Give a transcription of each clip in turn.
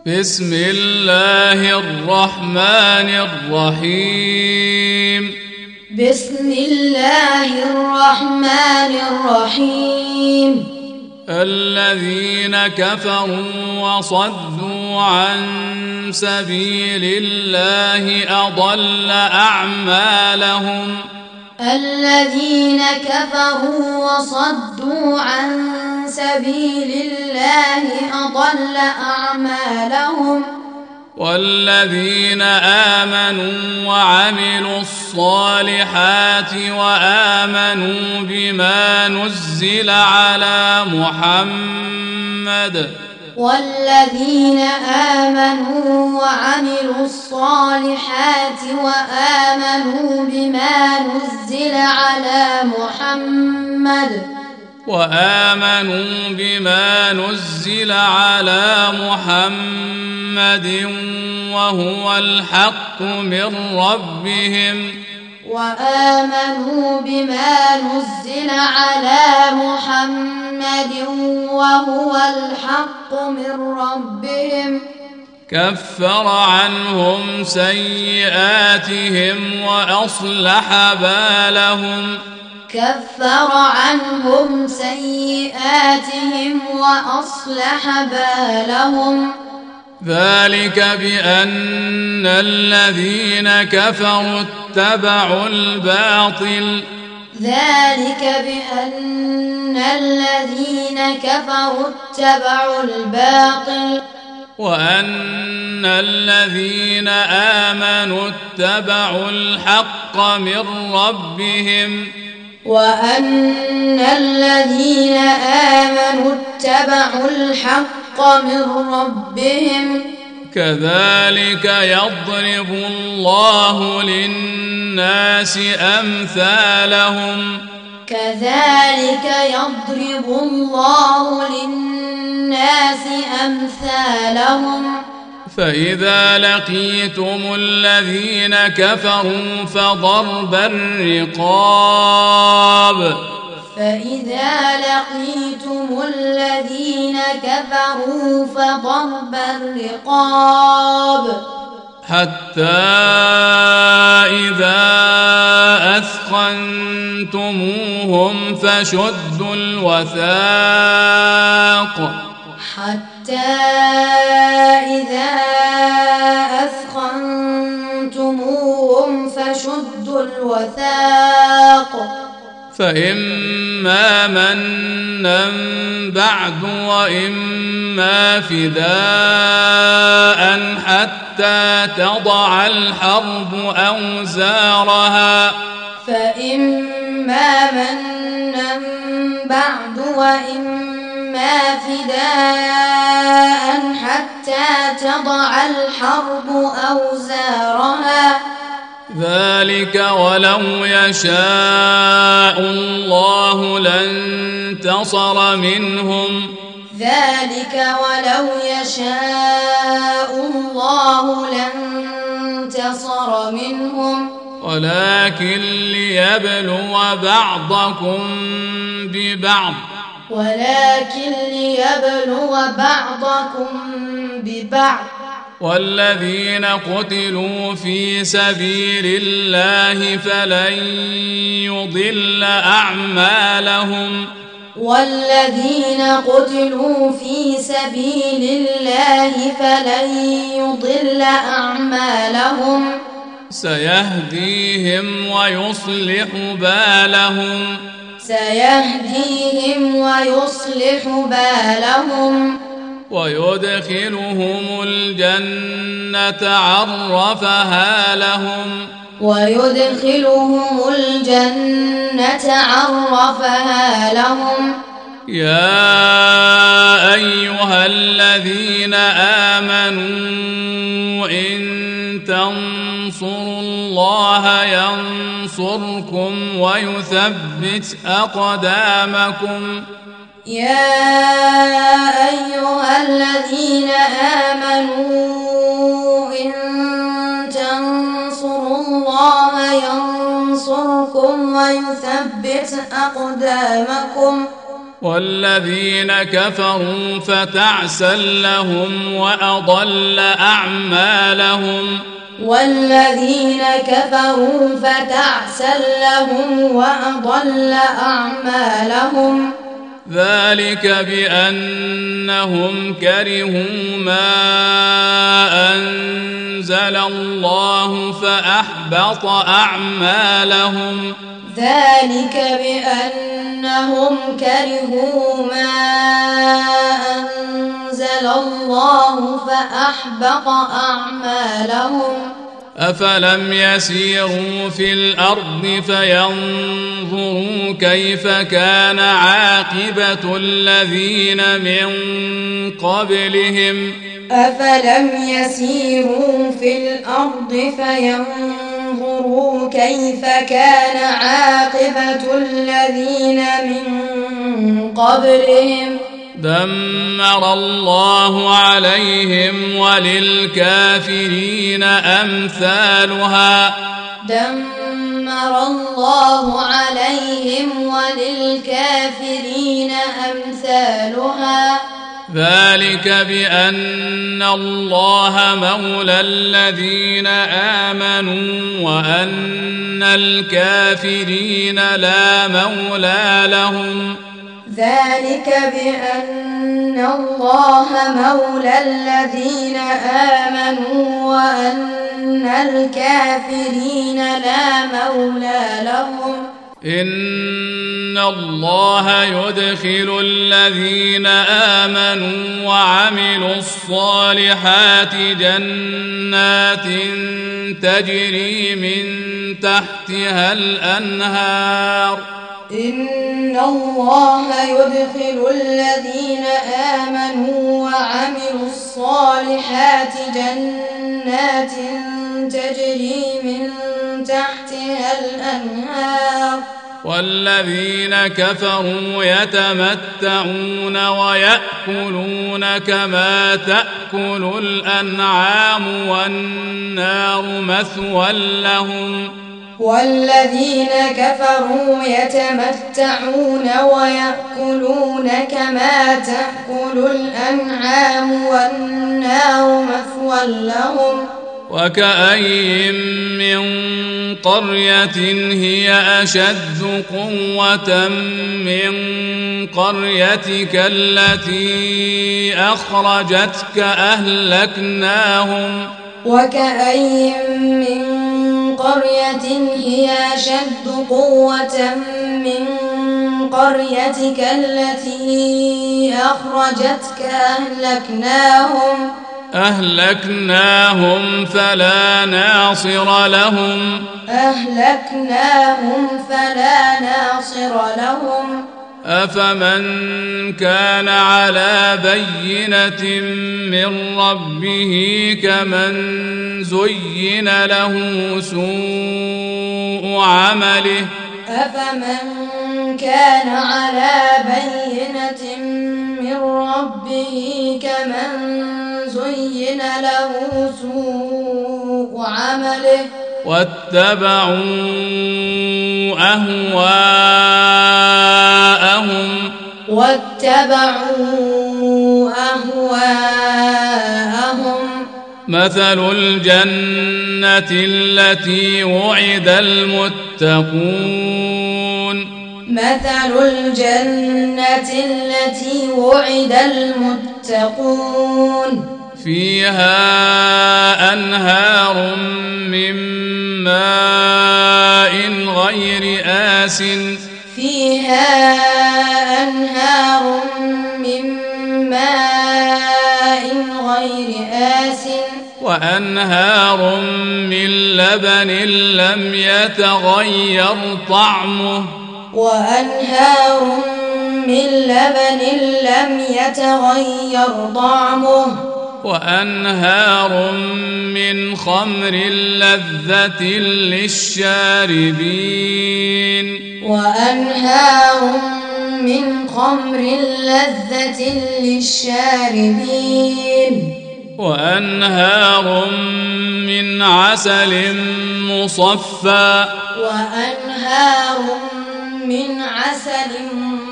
بسم الله الرحمن الرحيم بسم الله الرحمن الرحيم الذين كفروا وصدوا عن سبيل الله أضل أعمالهم الذين كفروا وصدوا عن سبيل الله أضل أعمالهم والذين آمنوا وعملوا الصالحات وآمنوا بما نزل على محمد والذين آمنوا وعملوا الصالحات وآمنوا بما نزل على محمد وهو الحق من ربهم كفر عنهم سيئاتهم وأصلح بالهم ذلك بأن الذين كفروا اتبعوا الباطل وأن الذين آمنوا اتبعوا الحق من ربهم كذلك يضرب الله للناس أمثالهم فإذا لقيتم الذين كفروا فضرب الرقاب حتى إذا أثخنتموهم فشدوا الوثاق فإما منا بعد وإما فداء حتى تضع الحرب أوزارها ذلك ولو يشاء الله لانتصر منهم ولكن ليبلو بعضكم ببعض والذين قتلوا في سبيل الله فلن يضل أعمالهم سيهديهم ويصلح بالهم ويدخلهم الجنة عرفها لهم يا أيها الذين آمنوا إن تنصروا الله ينصركم ويثبت أقدامكم والذين كفروا فتعسا لهم وأضل أعمالهم والذين كفروا فتعسا لهم وأضل أعمالهم ذلك بأنهم كرهوا ما أنزل الله فأحبط أعمالهم ذلك بأنهم كرهوا ما أنزل الله فأحبط أعمالهم أفلم يسيروا في الأرض فينظروا كيف كان عاقبة الذين من قبلهم أفلم يسيروا في الأرض فينظروا كيف كان عاقبة الذين من قبلهم دمر الله عليهم وللكافرين أمثالها دمر الله عليهم وللكافرين أمثالها ذلك بأن الله مولى الذين آمنوا وأن الكافرين لا مولى لهم ذلك بأن الله مولى الذين آمنوا وأن الكافرين لا مولى لهم إن الله يدخل الذين آمنوا وعملوا الصالحات جنات تجري من تحتها الأنهار إن الله يدخل الذين آمنوا وعملوا الصالحات جنات تجري من تحتها الأنهار والذين كفروا يتمتعون ويأكلون كما تأكل الأنعام والنار مثوى لهم والذين كفروا يتمتعون ويأكلون كما تأكل الأنعام والنار مثوى لهم وكأين من قرية هي أشد قوة من قريتك التي أخرجتك أهلكناهم وكأين من قرية هي أشد قوة من قريتك التي أخرجتك أهلكناهم فلا ناصر لهم أفمن كان على بينة من ربه كمن زين له سوء عمله أفمن كان على بينة من ربه كمن زين له سوء عمله واتبعوا أهواءهم مثل الجنة التي وعد المتقون فيها أنهار من ماء غير آسٍ وأنهار من لبن لم يتغير طعمه وأنهار من خمر لذة للشاربين وأنهار من عسل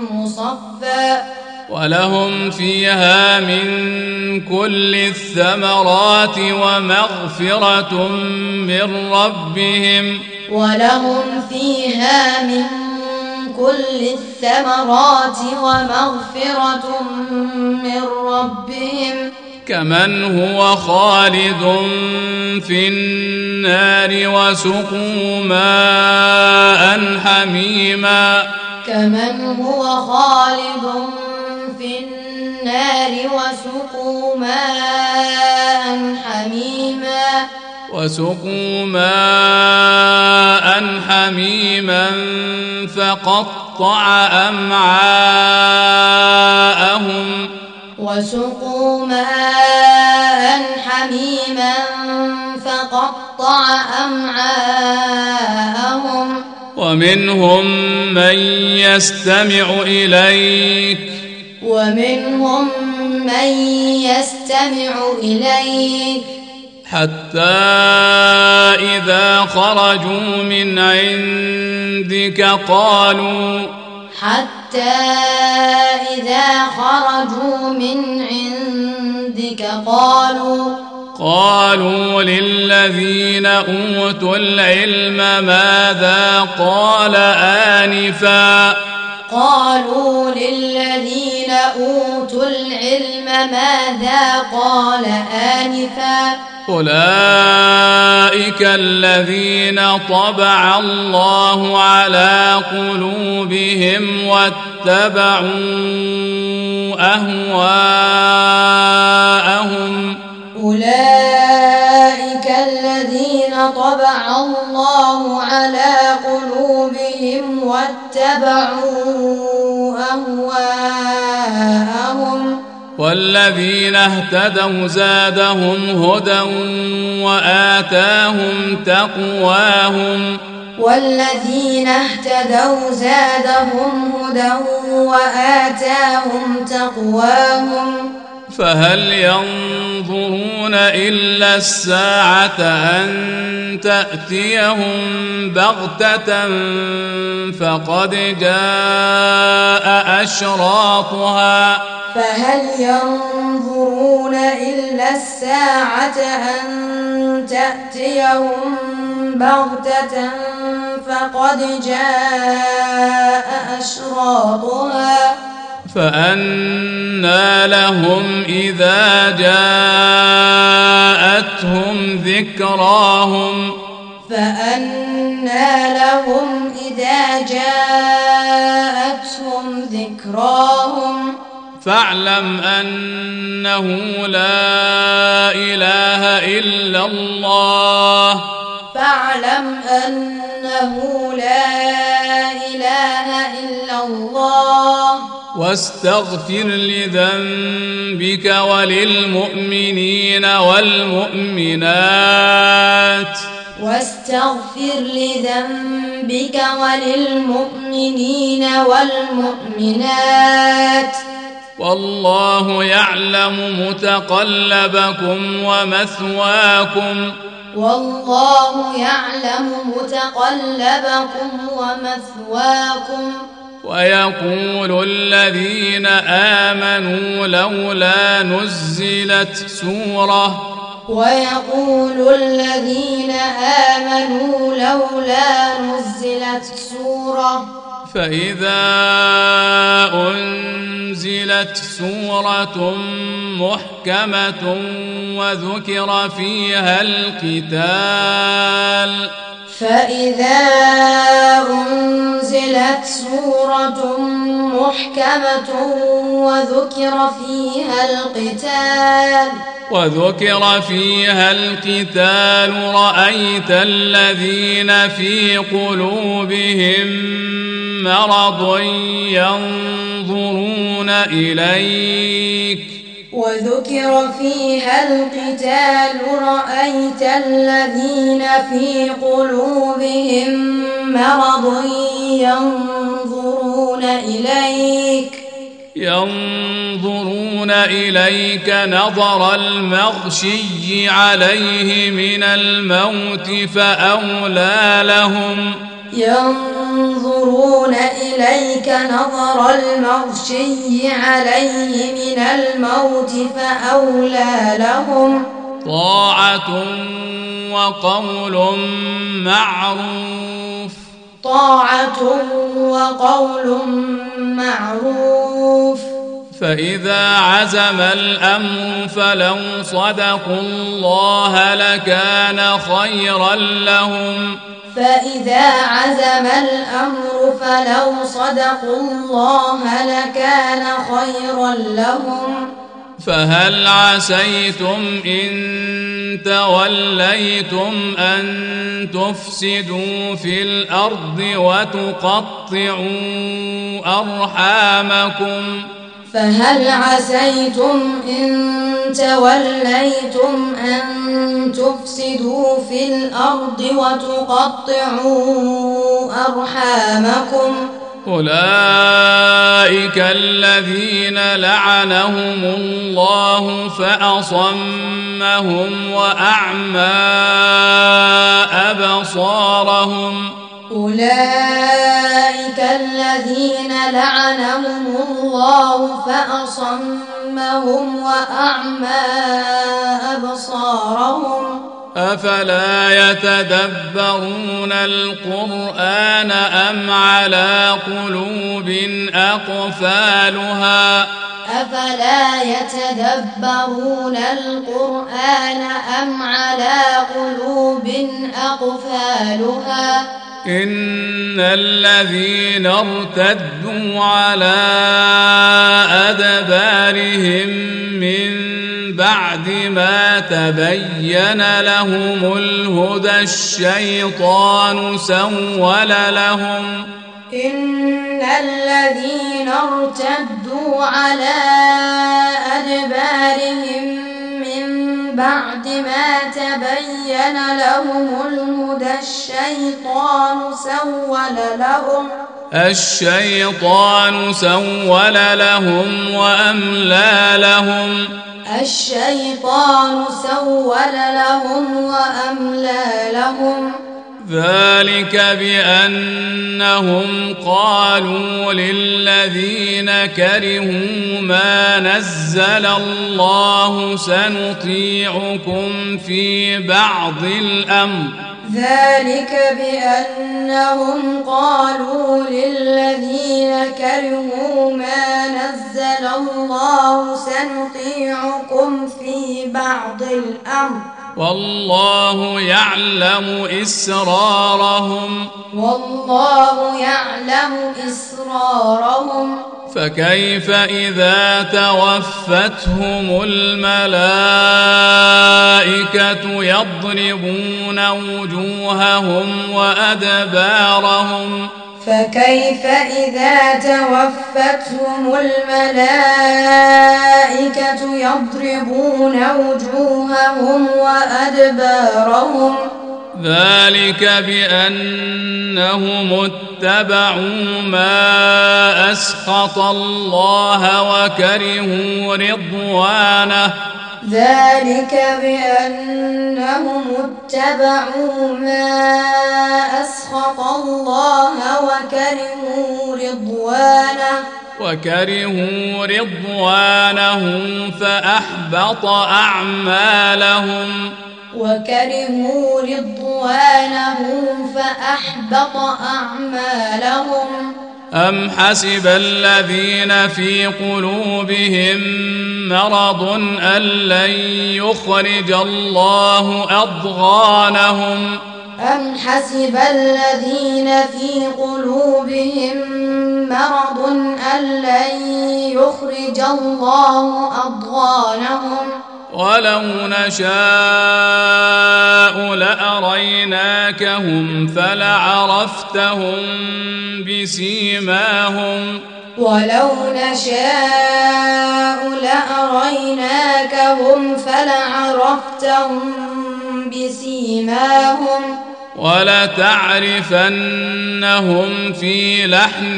مصفى ولهم فيها من كل الثمرات ومغفرة من ربهم كل الثمرات ومغفرة من ربهم كمن هو خالد في النار وسقوا ماء حميما فقطع أمعاءهم ومنهم من يستمع إليك حتى إذا خرجوا من عندك قالوا للذين أوتوا العلم ماذا قال آنفا أولئك الذين طبع الله على قلوبهم واتبعوا أهواءهم والذين اهتدوا زادهم هدى وآتاهم تقواهم فهل ينظرون إلا الساعة أن تأتيهم بغتة فقد جاء أشراطها فأنى لهم إذا جاءتهم ذكراهم فاعلم أنه لا إله إلا الله واستغفر لذنبك وللمؤمنين والمؤمنات والله يعلم متقلبكم ومثواكم ويقول الذين آمنوا لولا نزلت سورة فإذا أنزلت سورة محكمة وذكر فيها القتال رأيت الذين في قلوبهم مرض ينظرون إليك نظر المغشي عليه من الموت فأولى لهم ينظرون إليك نظر المغشي عليه من الموت فأولى لهم طاعة وقول معروف فإذا عزم الأمر فلو صدقوا الله لكان خيرا لهم فهل عسيتم إن توليتم أن تفسدوا في الأرض وتقطعوا أرحامكم أولئك الذين لعنهم الله فأصمهم وأعمى أبصارهم أفلا يتدبرون القرآن أم على قلوب أقفالها إن الذين ارتدوا على أدبارهم من بعد ما تبين لهم الهدى الشيطان سول لهم الشيطان سول لهم وأملى لهم ذلك بأنهم قالوا للذين كرهوا ما نزل الله سنطيعكم في بعض الأمر والله يعلم إسرارهم فكيف إذا توفتهم الملائكة يضربون وجوههم وأدبارهم ذلك بأنهم اتبعوا ما أسخط الله وكرهوا رضوانه فأحبط أعمالهم أم حسب الذين في قلوبهم مرض أن لن يخرج الله أضغانهم ولو نشاء لأريناكهم فلعرفتهم بسيماهم ولتعرفنهم في لحن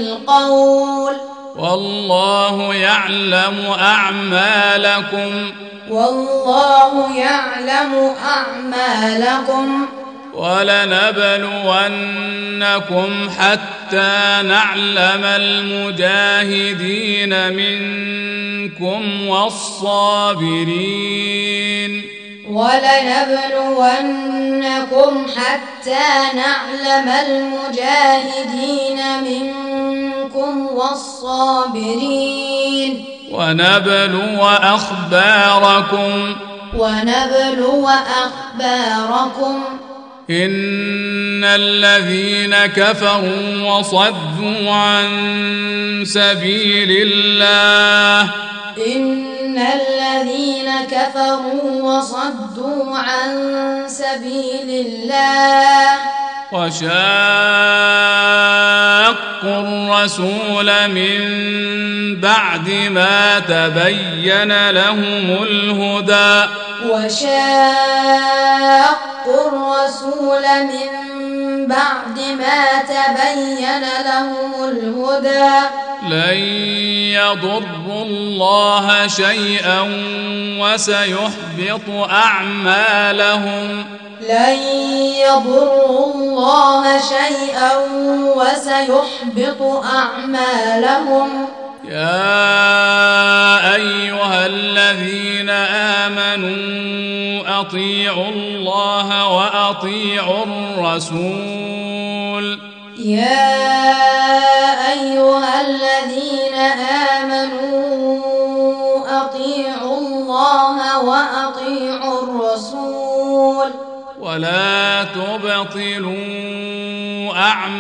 القول والله يعلم أعمالكم والله يعلم أعمالكم ولنبلونكم حتى نعلم المجاهدين منكم والصابرين ولنبلونكم حتى نعلم المجاهدين منكم والصابرين ونبلو أخباركم إن الذين كفروا وصدوا عن سبيل الله وشاقوا الرسول من بعد ما تبين لهم الهدى لن يضروا الله شيئا وسيحبط أعمالهم يا أيها الذين آمنوا أطيعوا الله وأطيعوا الرسول ولا تبطلوا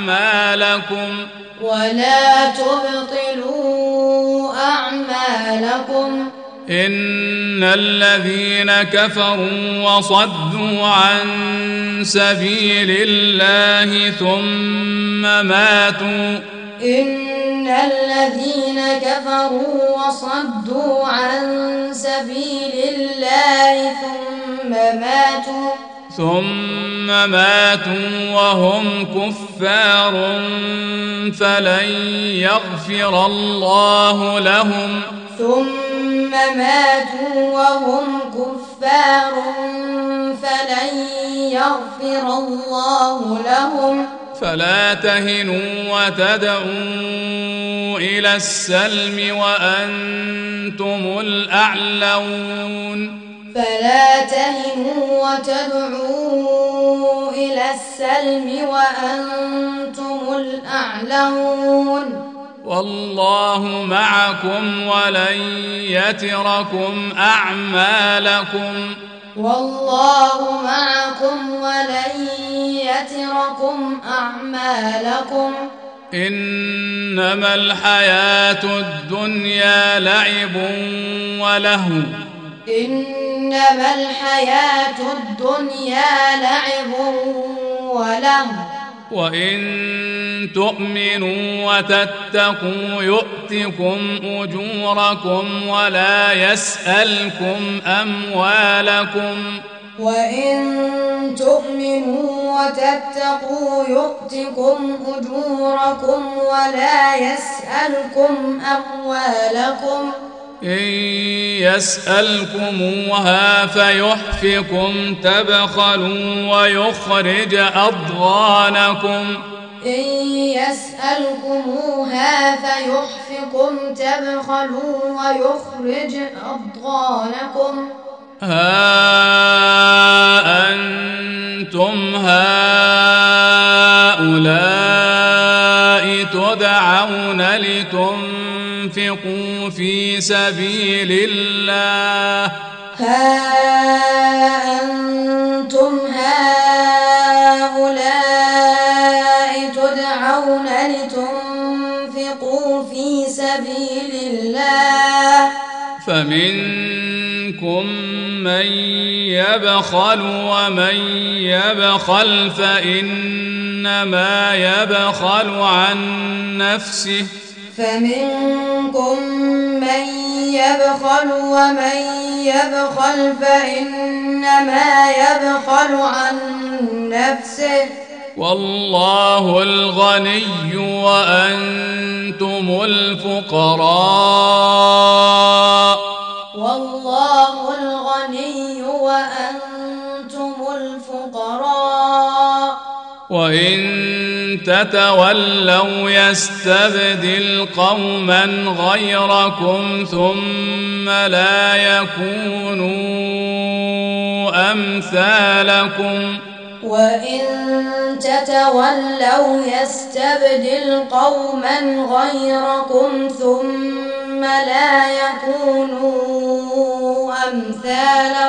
أعمالكم إن الذين كفروا وصدوا عن سبيل الله ثم ماتوا وهم كفار فلن يغفر الله لهم فلا تهنوا وتدعوا إلى السلم وأنتم الأعلون والله معكم ولن يتركم أعمالكم إنما الحياة الدنيا لعب وله وإن تؤمنوا وتتقوا يؤتكم أجوركم ولا يسألكم أموالكم إن يسألكموها فيحفكم تبخلوا ويخرج أضغانكم ها أنتم هؤلاء تدعون لتنفقوا في سبيل الله فمنكم من يبخل ومن يبخل فإنما يبخل عن نفسه والله الغني وأنتم الفقراء تتولوا يستبدل قوما غيركم ثم لا يكونوا أمثالكم وإن تتولوا يستبدل قوما غيركم ثم لا يكونوا أمثالكم